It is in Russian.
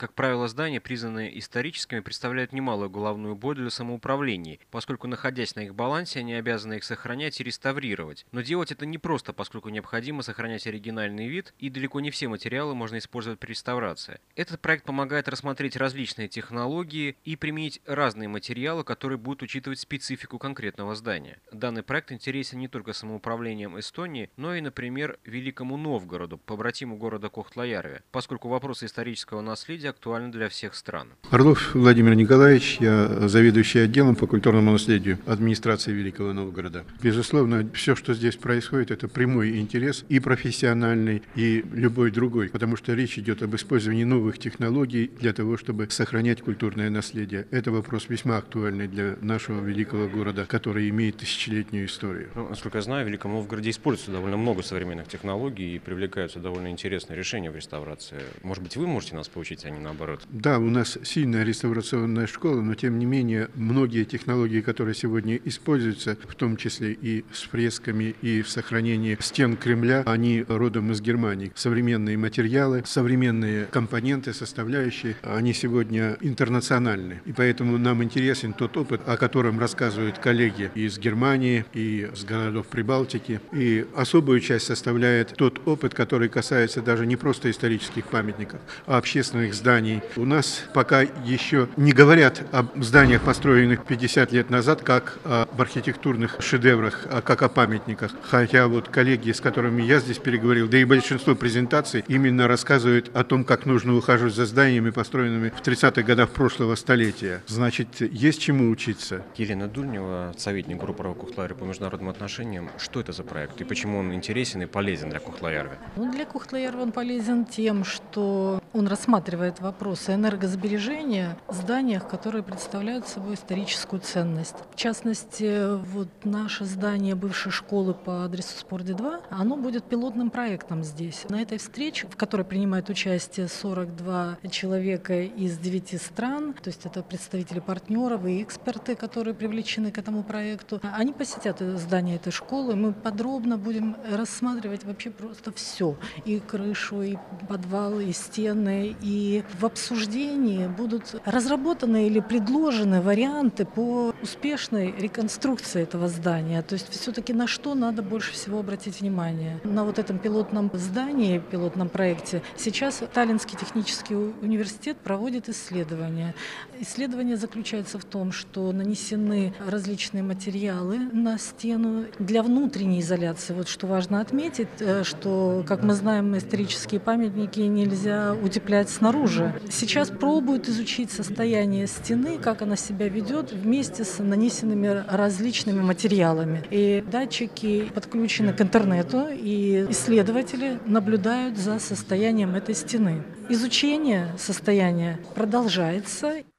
Как правило, здания, признанные историческими, представляют немалую головную боль для самоуправлений, поскольку, находясь на их балансе, они обязаны их сохранять и реставрировать. Но делать это непросто, поскольку необходимо сохранять оригинальный вид, и далеко не все материалы можно использовать при реставрации. Этот проект помогает рассмотреть различные технологии и применить разные материалы, которые будут учитывать специфику конкретного здания. Данный проект интересен не только самоуправлением Эстонии, но и, например, Великому Новгороду, побратиму города Кохтла-Järve, поскольку вопросы исторического наследия актуальны для всех стран. Орлов Владимир Николаевич, я заведующий отделом по культурному наследию администрации Великого Новгорода. Безусловно, все, что здесь происходит, это прямой интерес и профессиональный, и любой другой, потому что речь идет об использовании новых технологий для того, чтобы сохранять культурное наследие. Это вопрос весьма актуальный для нашего великого города, который имеет тысячелетнюю историю. Насколько я знаю, в Великом Новгороде используется довольно много современных технологий и привлекаются довольно интересные решения в реставрации. Может быть, вы можете нас поучить, а не наоборот? Да, у нас сильная реставрационная школа, но тем не менее многие технологии, которые сегодня используются, в том числе и с фресками, и в сохранении стен Кремля, они родом из Германии. Современные материалы, современные компоненты, составляющие, они сегодня интернациональны. И поэтому нам интересен тот опыт, о котором рассказывают коллеги из Германии и с городов Прибалтики. И особую часть составляет тот опыт, который касается даже не просто исторических памятников, а общественных зданий. У нас пока еще не говорят об зданиях, построенных 50 лет назад, как об архитектурных шедеврах, а как о памятниках. Хотя вот коллеги, с которыми я здесь переговорил, да и большинство презентаций именно рассказывают о том, как нужно ухаживать за зданиями, построенными в 30-х годах прошлого столетия. Значит, есть чему учиться. Елена Дульнева, советник группы Кохтла-Järve по международным отношениям. Что это за проект и почему он интересен и полезен для Кохтла-Järve? Для Кохтла-Järve он полезен тем, что он рассматривает вопросы энергосбережения в зданиях, которые представляют собой историческую ценность. В частности, вот наше здание бывшей школы по адресу Спорди 2, оно будет пилотным проектом здесь. На этой встрече, в которой принимает участие 42 человека из 9 стран, то есть это представители партнеров и эксперты, которые привлечены к этому проекту, они посетят здание этой школы. Мы подробно будем рассматривать вообще просто все. И крышу, и подвал, и стены. И в обсуждении будут разработаны или предложены варианты по успешной реконструкции этого здания. То есть все-таки на что надо больше всего обратить внимание. На вот этом пилотном здании, пилотном проекте сейчас Таллинский технический университет проводит исследования. Исследование заключается в том, что нанесены различные материалы на стену для внутренней изоляции. Вот что важно отметить, что, как мы знаем, исторические памятники нельзя утеплять снаружи. Сейчас пробуют изучить состояние стены, как она себя ведет вместе с нанесенными различными материалами. И датчики подключены к интернету, и исследователи наблюдают за состоянием этой стены. Изучение состояния продолжается.